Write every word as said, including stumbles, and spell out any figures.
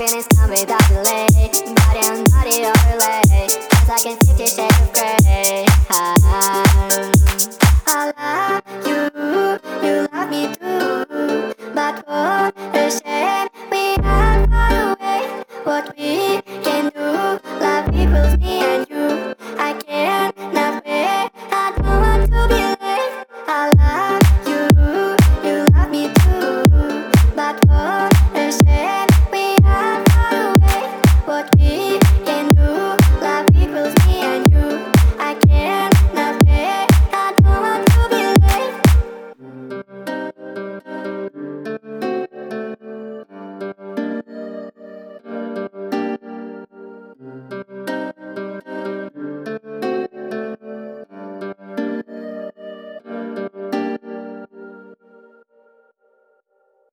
When it's done without delay, body on body overlay, just like in Fifty Shades of Grey. I, I love you, you love me too, but what a shame we are far away. What we